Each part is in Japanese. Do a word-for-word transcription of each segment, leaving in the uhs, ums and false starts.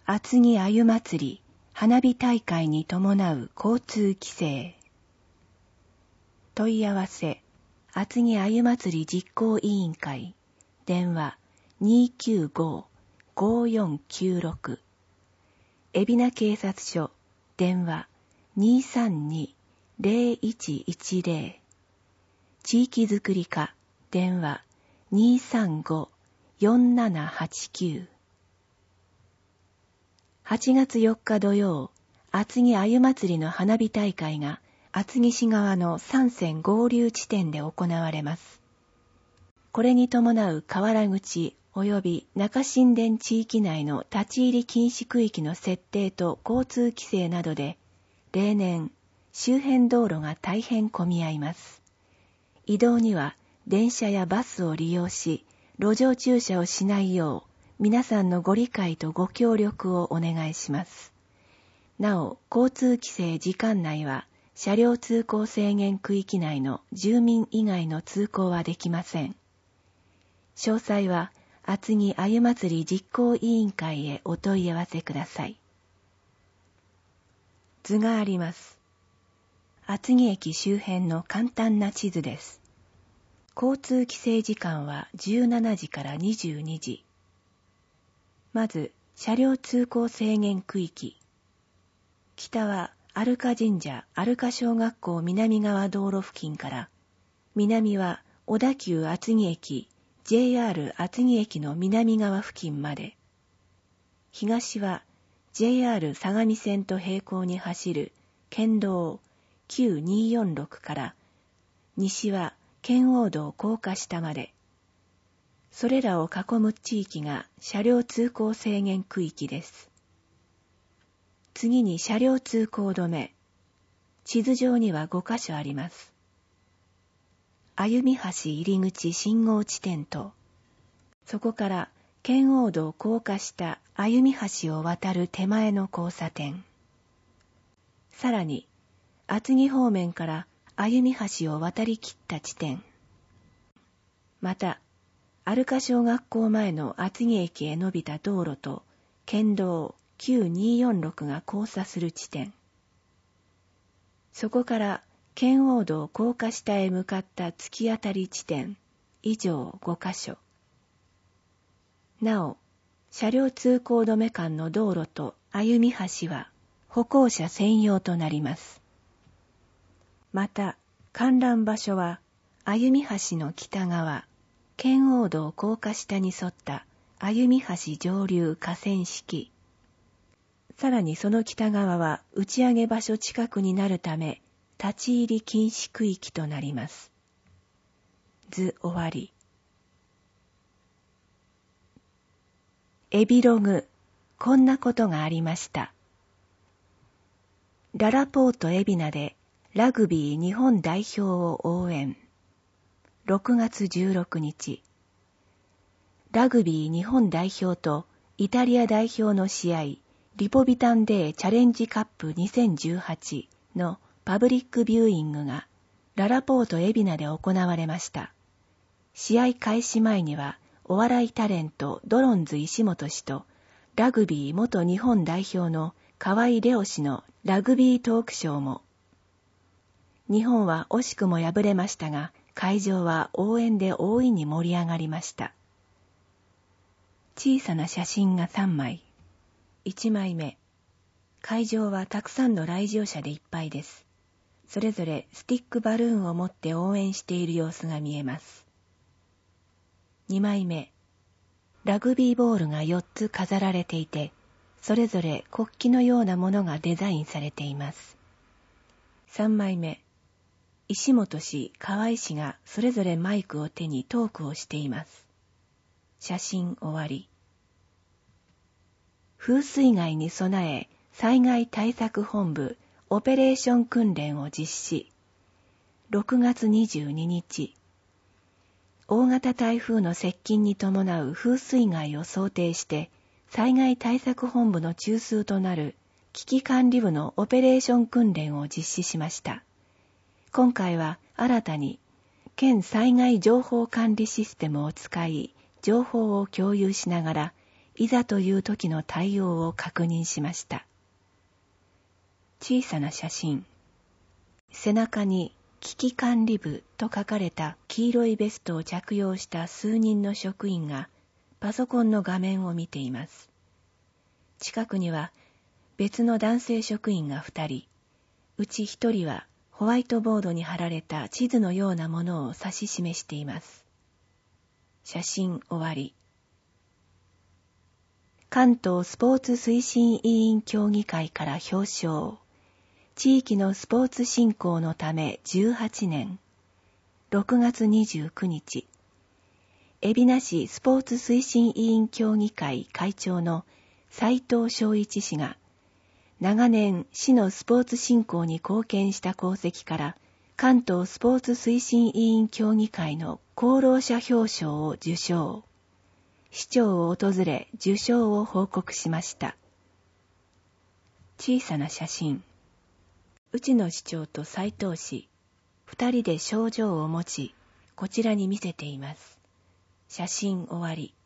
厚木あゆ祭り花火大会に伴う交通規制。問い合わせ、厚木あゆ祭り実行委員会、電話 にーきゅうごーごーよんきゅうろく、海老名警察署、電話 にーさんにーぜろいちいちぜろ、地域づくり課、電話 にーさんごーよんななはちきゅう。はちがつよっか土曜、厚木あゆ祭りの花火大会が厚木市側のさん線合流地点で行われます。これに伴う河原口及び中新田地域内の立ち入り禁止区域の設定と交通規制などで、例年、周辺道路が大変混み合います。移動には電車やバスを利用し、路上駐車をしないよう、皆さんのご理解とご協力をお願いします。なお、交通規制時間内は、車両通行制限区域内の住民以外の通行はできません。詳細は、厚木あゆ祭り実行委員会へお問い合わせください。図があります。厚木駅周辺の簡単な地図です。交通規制時間はじゅうしちじからにじゅうにじ。まず、車両通行制限区域。北は、有香神社有香小学校南側道路付近から、南は小田急厚木駅、ジェイアール 厚木駅の南側付近まで。東は、ジェイアール 相模線と並行に走る県道きゅうにーよんろくから、西は圏央道高架下まで。それらを囲む地域が車両通行制限区域です。次に車両通行止め。地図上にはごかしょあります。歩橋入り口信号地点と、そこから圏央道高架下歩橋を渡る手前の交差点。さらに、厚木方面から歩橋を渡り切った地点。また、有香小学校前の厚木駅へ伸びた道路と県道きゅうにーよんろくが交差する地点。そこから圏央道高架下へ向かった突き当たり地点以上ごかしょ。なお、車両通行止め間の道路と歩橋は歩行者専用となります。また、観覧場所は歩橋の北側、圏央道高架下に沿った歩橋上流河川敷。さらにその北側は打ち上げ場所近くになるため、立ち入り禁止区域となります。図終わり。エビログ、こんなことがありました。ララポート海老名でラグビー日本代表を応援。ろくがつじゅうろくにち。ラグビー日本代表とイタリア代表の試合、リポビタンデーチャレンジカップにせんじゅうはちのパブリックビューイングがララポート海老名で行われました。試合開始前にはお笑いタレントドロンズ石本氏とラグビー元日本代表の河合レオ氏のラグビートークショーも。日本は惜しくも敗れましたが、会場は応援で大いに盛り上がりました。小さな写真がさんまい。いちまいめ。会場はたくさんの来場者でいっぱいです。それぞれスティックバルーンを持って応援している様子が見えます。にまいめ。ラグビーボールがよっつ飾られていて、それぞれ国旗のようなものがデザインされています。さんまいめ。石本氏、河合氏がそれぞれマイクを手にトークをしています。写真終わり。風水害に備え災害対策本部オペレーション訓練を実施。ろくがつにじゅうににち。大型台風の接近に伴う風水害を想定して災害対策本部の中枢となる危機管理部のオペレーション訓練を実施しました。今回は新たに県災害情報管理システムを使い、情報を共有しながらいざという時の対応を確認しました。小さな写真。背中に危機管理部と書かれた黄色いベストを着用した数人の職員がパソコンの画面を見ています。近くには別の男性職員が二人、うち一人はホワイトボードに貼られた地図のようなものを指し示しています。写真終わり。関東スポーツ推進委員協議会から表彰。地域のスポーツ振興のためじゅうはちねん。ろくがつにじゅうくにち。海老名市スポーツ推進委員協議会会長の斉藤昭一氏が、長年市のスポーツ振興に貢献した功績から、関東スポーツ推進委員協議会の功労者表彰を受賞。市長を訪れ受賞を報告しました。小さな写真。内野市長と斉藤氏、二人で賞状を持ち、こちらに見せています。写真終わり。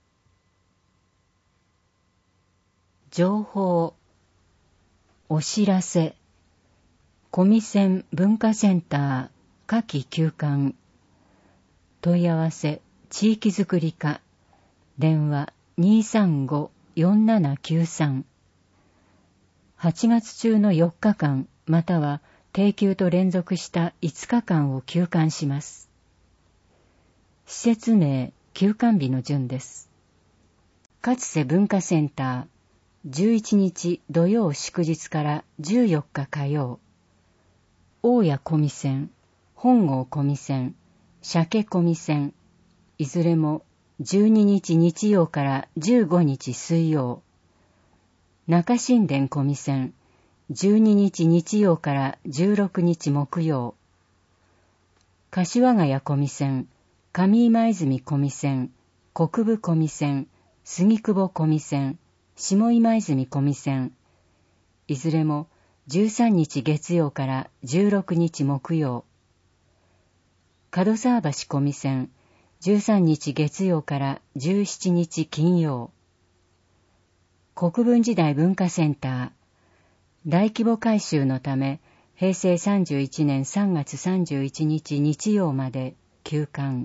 情報。お知らせ。小見線文化センター夏季休館。問い合わせ地域づくり課。電話 にーさんご よんななきゅうさん。はちがつ中のよっかかんまたは定休と連続したいつかかんを休館します。施設名、休館日の順です。勝瀬文化センター、じゅういちにち土曜祝日からじゅうよっか火曜。大谷小見線、本郷小見線、鮭小見線、いずれもじゅうににち日曜からじゅうごにち水曜。中新田小見線、じゅうににち日曜からじゅうろくにち木曜。柏ヶ谷小見線、上今泉小見線、国分小見線、杉久保小見線、下今泉小見線、いずれもじゅうさんにち月曜からじゅうろくにち木曜。門沢橋小見線、じゅうさんにち月曜からじゅうしちにち金曜。国分時代文化センター、大規模改修のため、へいせいさんじゅういちねんさんがつさんじゅういちにち日曜まで休館。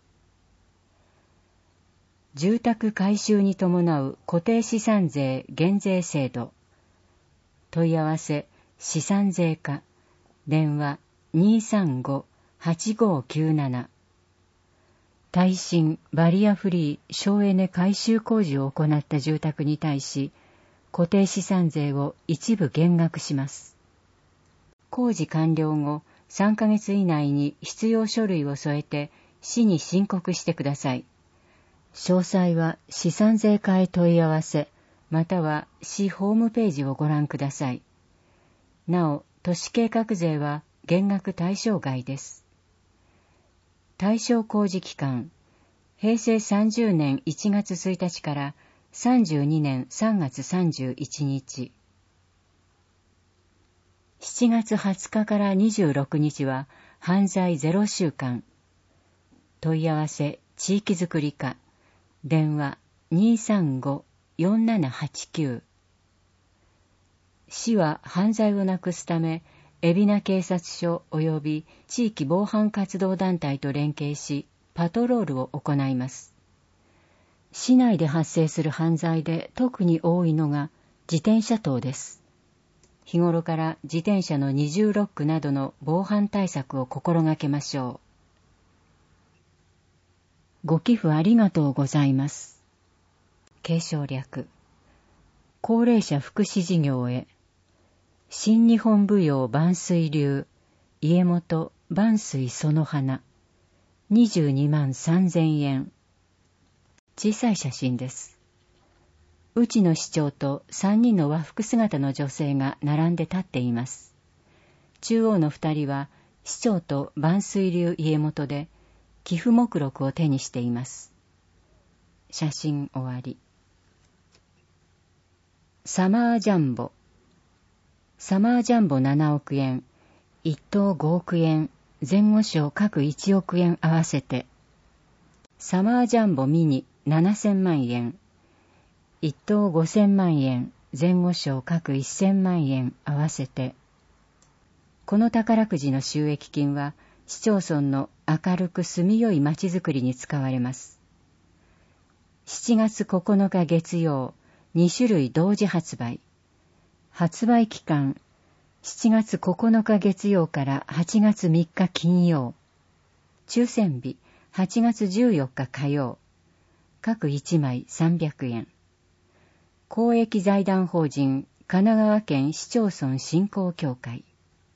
住宅改修に伴う固定資産税減税制度。問い合わせ、資産税課。電話 にーさんご はちごきゅうなな。耐震、バリアフリー、省エネ改修工事を行った住宅に対し、固定資産税を一部減額します。工事完了後、さんかげつ以内に必要書類を添えて、市に申告してください。詳細は資産税課へ問い合わせ、または市ホームページをご覧ください。なお、都市計画税は減額対象外です。対象工事期間、へいせいさんじゅうねんいちがつついたちからさんじゅうにねんさんがつさんじゅういちにち。しちがつはつかからにじゅうろくにちは犯罪ゼロしゅうかん。問い合わせ地域づくり課。電話 にーさんご よんななはちきゅう。市は犯罪をなくすため、海老名警察署及び地域防犯活動団体と連携し、パトロールを行います。市内で発生する犯罪で特に多いのが自転車盗です。日頃から自転車の二重ロックなどの防犯対策を心がけましょう。ご寄付ありがとうございます。継承略。高齢者福祉事業へ。新日本舞踊万水流、家元万水その花、にじゅうにまんさんぜんえん。小さい写真です。内野市長とさんにんの和服姿の女性が並んで立っています。中央のふたりは市長と万水流家元で寄付目録を手にしています。写真終わり。サマージャンボ。サマージャンボななおくえん、一等ごおくえん、前後賞各いちおくえん合わせて、サマージャンボミニななせんまんえん、 一等ごせんまんえん、前後賞各せんまんえん合わせて。この宝くじの収益金は、市町村の明るく住みよい町づくりに使われます。しちがつここのか月曜、に種類同時発売。発売期間、しちがつここのか月曜からはちがつみっか金曜。抽選日、はちがつじゅうよっか火曜。各いちまいさんびゃくえん。公益財団法人神奈川県市町村振興協会。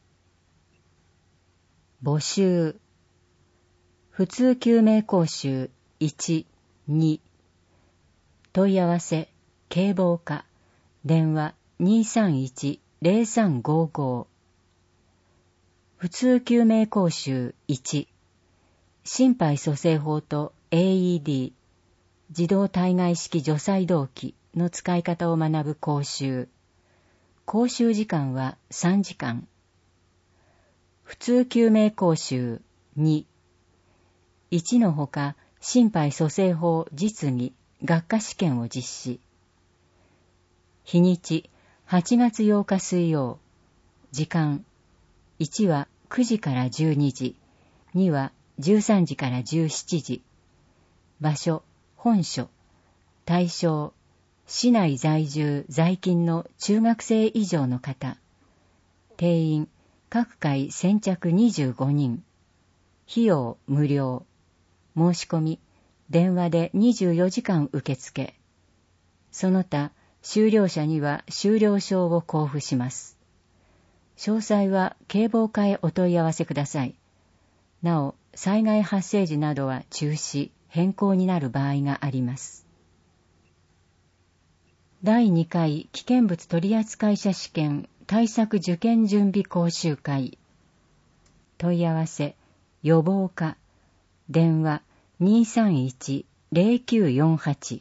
募集。普通救命講習いち、に。問い合わせ、警棒課、電話 にーさんいち ゼロさんごご。普通救命講習いち。心肺蘇生法と エーイーディー、自動体外式除細動器の使い方を学ぶ講習。講習時間はさんじかん。普通救命講習に。いちのほか、心肺蘇生法実技学科試験を実施。日にち、はちがつようか水曜。時間、いちはくじからじゅうにじ、にはじゅうさんじからじゅうしちじ。場所、本所。対象、市内在住在勤の中学生以上の方。定員、各回先着にじゅうごにん。費用無料。申し込み、電話でにじゅうよじかん受付。その他、修了者には修了証を交付します。詳細は警棒課へお問い合わせください。なお、災害発生時などは中止、変更になる場合があります。だいにかい危険物取扱者試験対策受験準備講習会。問い合わせ、予防課、電話 にーさんいち ゼロきゅうよんはち。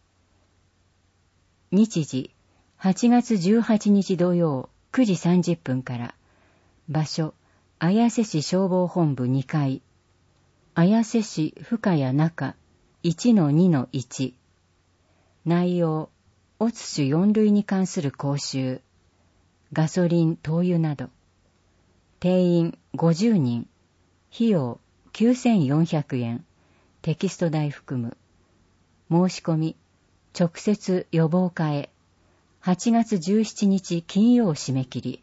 日時、はちがつじゅうはちにち土曜くじさんじゅっぷんから。場所、綾瀬市消防本部にかい。綾瀬市深谷中 いちのにのいち。内容、オツシュよん類に関する講習。ガソリン、灯油など。定員ごじゅうにん。費用きゅうせんよんひゃくえん。テキスト代含む。申し込み、直接予防課へ。はちがつじゅうしちにち金曜締め切り。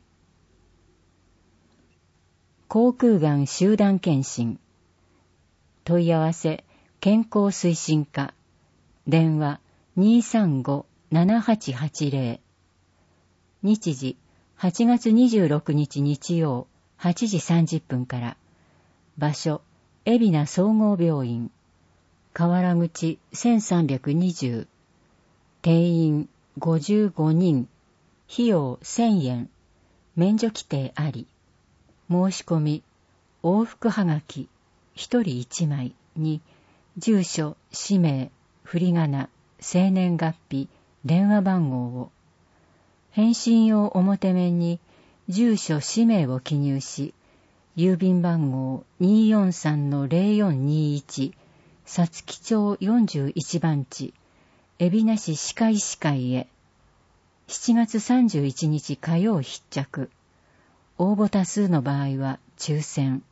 口腔がん集団検診。問い合わせ、健康推進課。電話 にーさんご ななはちはちゼロ。日時、はちがつにじゅうろくにち日曜はちじさんじゅっぷんから。場所、海老名総合病院。河原口せんさんびゃくにじゅう。定員ごじゅうごにん。費用せんえん。免除規定あり。申し込み、往復はがき、ひとりいちまいに、住所、氏名、振り仮名、生年月日、電話番号を。返信用表面に、住所、氏名を記入し、郵便番号 にーよんさんのゼロよんにいち、皐月町よんじゅういちばん地、海老名市歯科医師会へ。しちがつさんじゅういちにち火曜必着。応募多数の場合は抽選。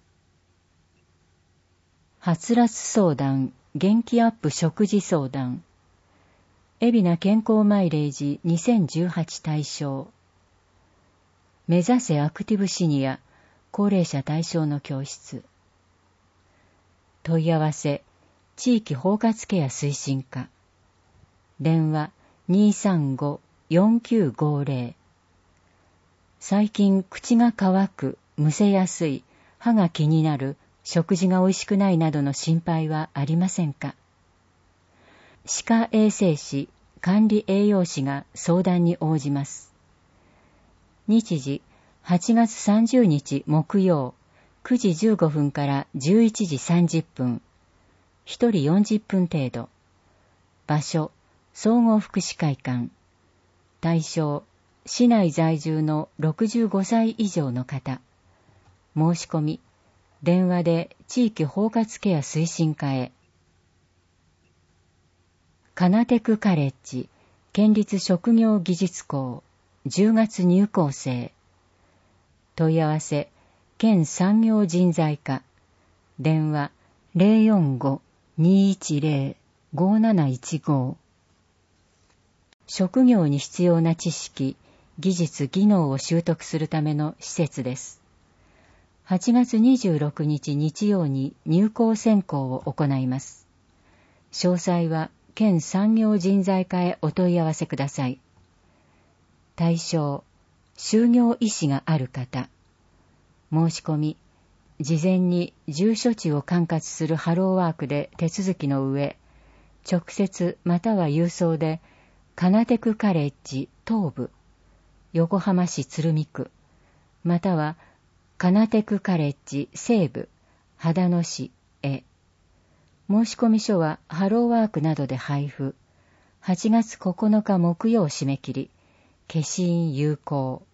はつらつ相談、元気アップ食事相談。海老名健康マイレージにせんじゅうはち対象。目指せアクティブシニア、高齢者対象の教室。問い合わせ、地域包括ケア推進課。電話 にーさんご よんきゅうごゼロ。最近口が乾く、むせやすい、歯が気になる、食事が美味しくないなどの心配はありませんか？歯科衛生士、管理栄養士が相談に応じます。日時、はちがつさんじゅうにち木曜、くじじゅうごふんからじゅういちじさんじゅっぷん。ひとりよんじゅっぷん程度。場所、総合福祉会館。対象、市内在住のろくじゅうごさい以上の方。申し込み、電話で地域包括ケア推進課へ。カナテクカレッジ県立職業技術校じゅうがつ入校生。問い合わせ県産業人材課。電話 ゼロよんご にいちゼロ ごなないちご。職業に必要な知識、技術、技能を習得するための施設です。はちがつにじゅうろくにち日曜に入校選考を行います。詳細は県産業人材課へお問い合わせください。対象、就業意思がある方。申し込み、事前に住所地を管轄するハローワークで手続きの上、直接または郵送で、カナテクカレッジ東部、横浜市鶴見区、またはカナテクカレッジ西部、秦野市へ。申し込み書はハローワークなどで配布。はちがつここのか木曜締め切り。消印有効。